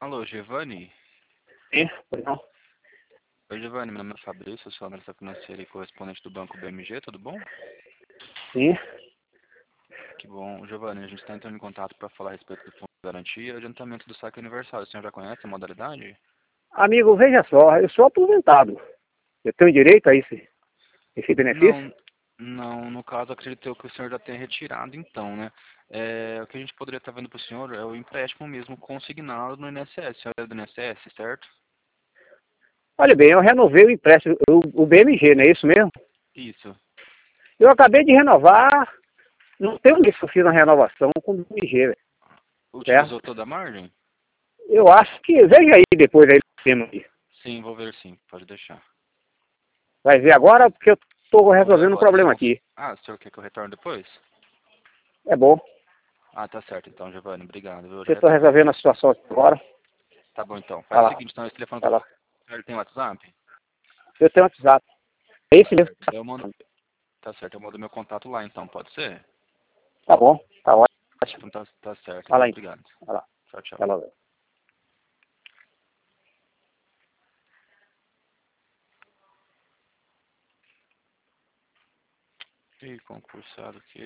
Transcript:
Alô, Giovanni? Sim, pois não. Oi, Giovanni, meu nome é Fabrício, eu sou analista financeiro e correspondente do Banco BMG, tudo bom? Sim. Que bom. Giovanni, a gente está entrando em contato para falar a respeito do Fundo de Garantia e adiantamento do saque aniversário. O senhor já conhece a modalidade? Amigo, veja só, eu sou aposentado. Eu tenho direito a esse benefício? Não, não, no caso acredito eu que o senhor já tenha retirado então, né? O que a gente poderia estar vendo para o senhor é o empréstimo mesmo consignado no INSS. O senhor é do INSS, certo? Olha bem, eu renovei o empréstimo, o BMG, não é isso mesmo? Isso. Eu acabei de renovar, não tem onde eu fiz uma renovação com o BMG, velho, Utilizou certo? toda a margem? Eu acho que, veja aí depois aí no tema aí. Sim, vou ver sim, pode deixar. Vai ver agora, porque eu estou Vou ver resolvendo um agora problema então. aqui. Ah, o senhor quer que eu retorne depois? É bom, Ah, tá certo então, Giovanni. Obrigado, viu? Eu porque já eu estou retorno resolvendo a aqui. situação aqui agora. Tá bom então. Vai Faz o lá, seguinte, então, esse telefone que vai eu tô... lá. Ele tem WhatsApp? Eu tenho WhatsApp. É esse Tá mesmo. certo. Eu mando... Tá certo, eu mando meu contato lá então, pode ser? Tá bom, tá ótimo. Então tá certo, Vai viu? lá então. Obrigado. Vai lá. Tchau, tchau. Vai lá. Ih, concursado aqui.